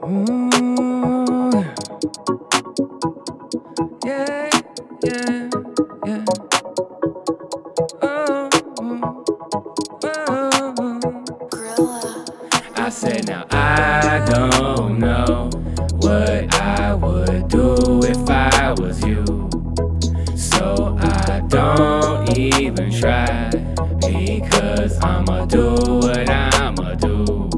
Ooh. Yeah, yeah, yeah. Oh, oh. I said, now I don't know what I would do if I was you. So I don't even try, because I'ma do what I'ma do.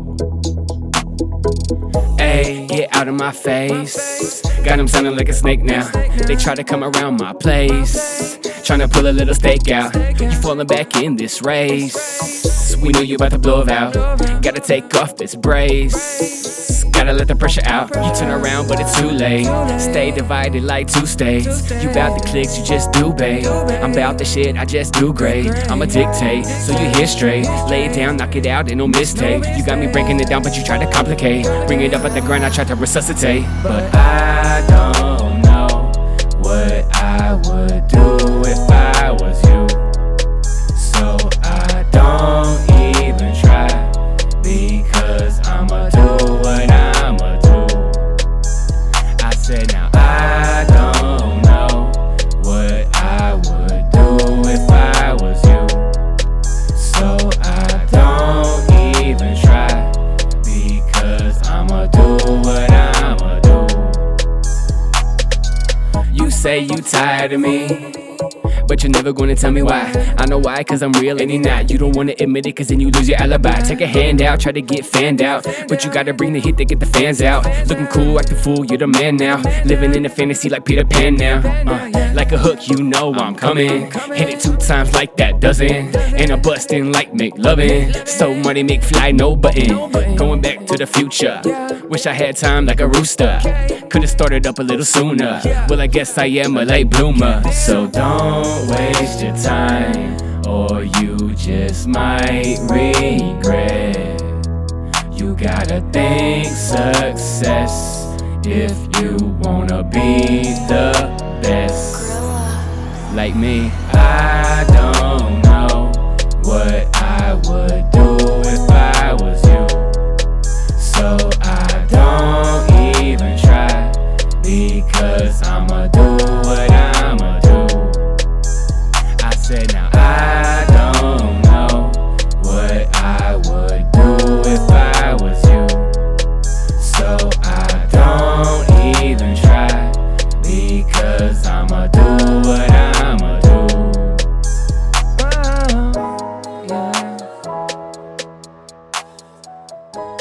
Ayy, get out of my face. Got him sounding like a snake now. They try to come around my place, tryna pull a little stake out. You falling back in this race. We knew you about to blow out. Gotta take off this brace. Gotta let the pressure out. You turn around, but it's too late. Stay divided like two states. You bout the clicks, you just do, babe. I'm bout the shit, I just do great. I'ma dictate, so you hear straight. Lay it down, knock it out, ain't no mistake. You got me breaking it down, but you try to complicate. Bring it up at the grind, I try to resuscitate. But I don't know what I would do if I was you. So I don't even try, because I'ma do what I'ma do. I said, now I don't know what I would do if I was you. So I don't even try, because I'ma do what I'ma do. You say you tired of me, but you're never gonna tell me why. I know why, cause I'm real and you're not. You don't wanna admit it, cause then you lose your alibi. Take a hand out, try to get fanned out, but you gotta bring the heat to get the fans out. Looking cool, acting fool, you're the man now. Living in a fantasy like Peter Pan now. Like a hook, you know I'm coming. Hit it 2 times like that dozen, and I'm busting like McLovin. So money McFly, no button. Going back to the future. Wish I had time like a rooster. Could've started up a little sooner. Well, I guess I am a late bloomer. So don't waste your time, or you just might regret. You gotta think success if you wanna be the best. Like me, I don't know what I would do if I was you. So I don't even try, because I'ma do what I'ma do. I said, now I don't know what I would do if I was you. So I don't even try, because I'ma do what I'ma do. Oh, yeah.